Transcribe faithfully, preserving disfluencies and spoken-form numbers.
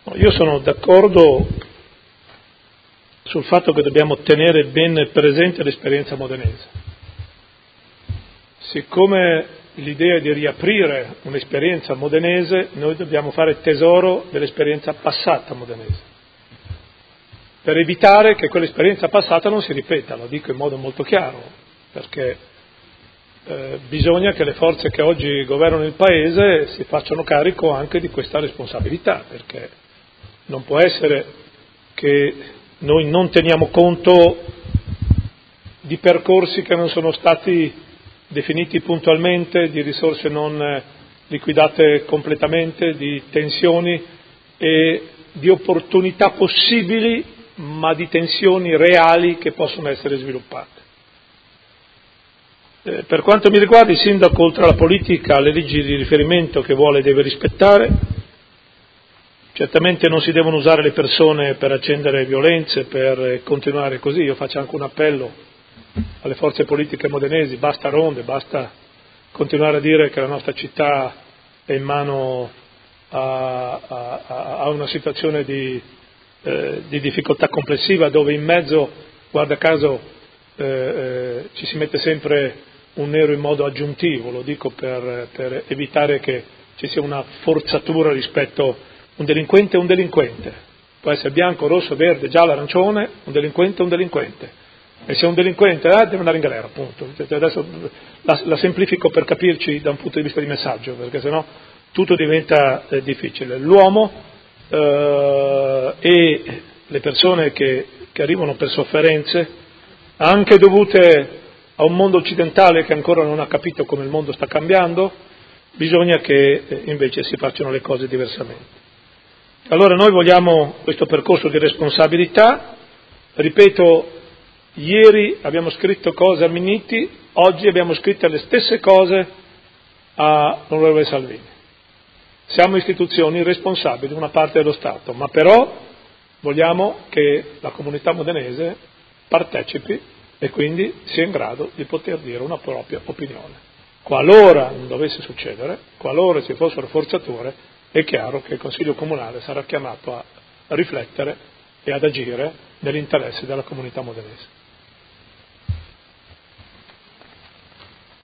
Io sono d'accordo sul fatto che dobbiamo tenere ben presente l'esperienza modenese. Siccome l'idea è di riaprire un'esperienza modenese, noi dobbiamo fare tesoro dell'esperienza passata modenese, per evitare che quell'esperienza passata non si ripeta, lo dico in modo molto chiaro, perché eh, bisogna che le forze che oggi governano il Paese si facciano carico anche di questa responsabilità, perché non può essere che noi non teniamo conto di percorsi che non sono stati definiti puntualmente, di risorse non liquidate completamente, di tensioni e di opportunità possibili, ma di tensioni reali che possono essere sviluppate. Eh, per quanto mi riguarda, il sindaco, oltre alla politica, ha le leggi di riferimento che vuole e deve rispettare. Certamente non si devono usare le persone per accendere violenze, per continuare così. Io faccio anche un appello alle forze politiche modenesi: basta ronde, basta continuare a dire che la nostra città è in mano a, a, a una situazione di, eh, di difficoltà complessiva, dove in mezzo, guarda caso, eh, eh, ci si mette sempre un nero in modo aggiuntivo. Lo dico per, per evitare che ci sia una forzatura rispetto un delinquente è un delinquente, può essere bianco, rosso, verde, giallo, arancione, un delinquente è un delinquente, e se è un delinquente eh, deve andare in galera, appunto. Adesso la, la semplifico per capirci da un punto di vista di messaggio, perché sennò tutto diventa eh, difficile. L'uomo eh, e le persone che, che arrivano per sofferenze, anche dovute a un mondo occidentale che ancora non ha capito come il mondo sta cambiando, bisogna che eh, invece si facciano le cose diversamente. Allora noi vogliamo questo percorso di responsabilità. Ripeto, ieri abbiamo scritto cose a Minniti, oggi abbiamo scritto le stesse cose all'onorevole Salvini. Siamo istituzioni responsabili, una parte dello Stato, ma però vogliamo che la comunità modenese partecipi e quindi sia in grado di poter dire una propria opinione. Qualora non dovesse succedere, qualora ci fossero forzature, è chiaro che il Consiglio Comunale sarà chiamato a riflettere e ad agire nell'interesse della comunità modenese.